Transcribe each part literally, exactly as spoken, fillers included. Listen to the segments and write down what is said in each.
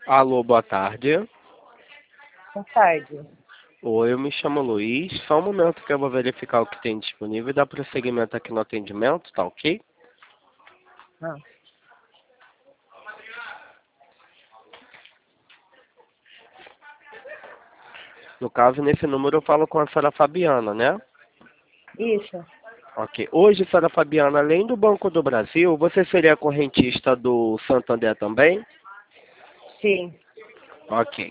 Alô, boa tarde. Boa tarde. Oi, eu me chamo Luiz. Só um momento que eu vou verificar o que tem disponível e dar prosseguimento aqui no atendimento, tá ok? Ah, No caso, nesse número eu falo com a senhora Fabiana, né? isso. Ok. Hoje, senhora Fabiana, além do Banco do Brasil, você seria correntista do Santander também? Sim. Ok.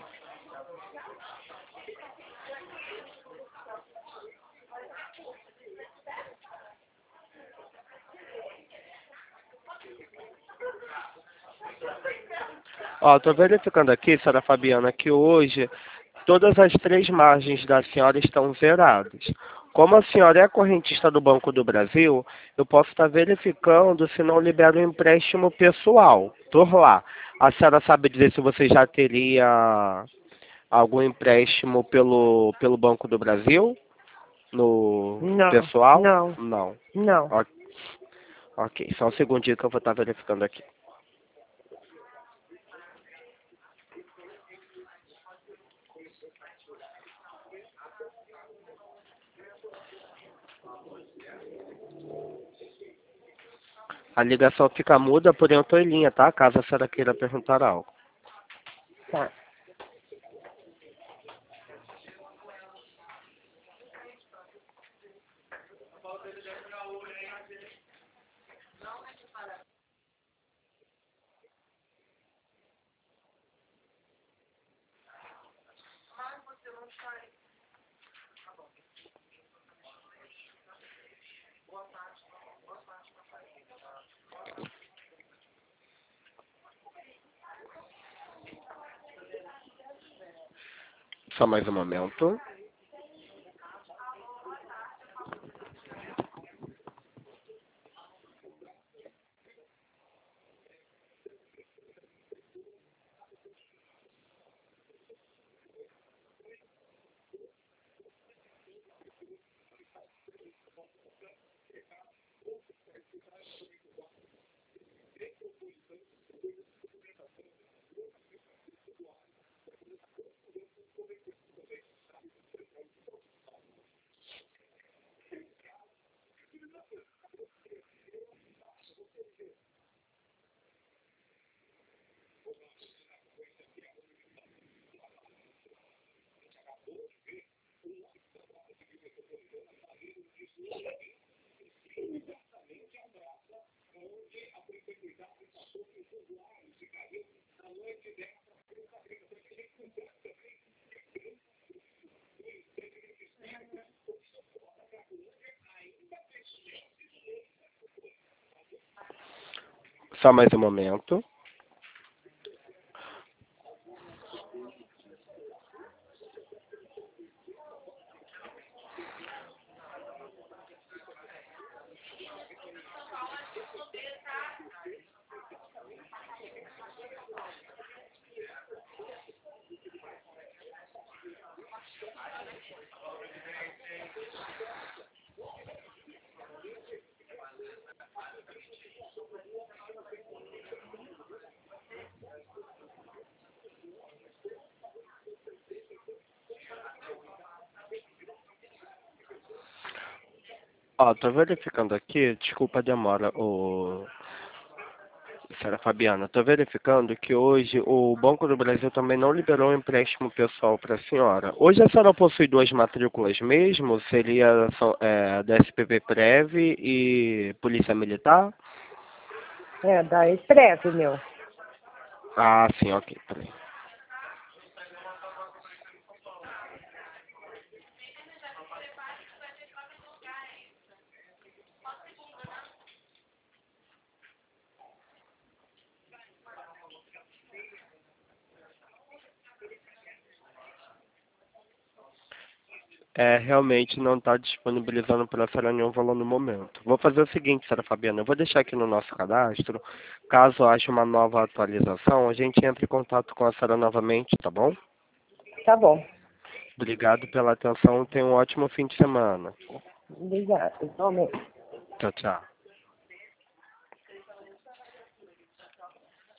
Ó, tô verificando aqui, senhora Fabiana, que hoje todas as três margens da senhora estão zeradas. Como a senhora é correntista do Banco do Brasil, eu posso estar verificando se não libera um empréstimo pessoal por lá. A senhora sabe dizer se você já teria algum empréstimo pelo, pelo Banco do Brasil? No Não, pessoal? não, Não. não. Ok, ok. Só um segundinho que eu vou estar verificando aqui. A ligação fica muda, porém eu estou em linha, tá? Caso a senhora queira perguntar algo. Tá. Só mais um momento. Só mais um momento. Ó, tô verificando aqui, desculpa a demora, o senhora Fabiana, tô verificando que hoje o Banco do Brasil também não liberou um empréstimo pessoal para a senhora. Hoje a senhora possui duas matrículas mesmo? Seria são, é, da S P P Prev e Polícia Militar? É, da Expresso, meu. Ah, sim, ok, peraí. É, realmente não está disponibilizando para a senhora nenhum valor no momento. Vou fazer o seguinte, senhora Fabiana, eu vou deixar aqui no nosso cadastro, caso ache uma nova atualização, a gente entre em contato com a senhora novamente, tá bom? Tá bom. Obrigado pela atenção, tenha um ótimo fim de semana. Obrigada. Igualmente. Tchau, tchau.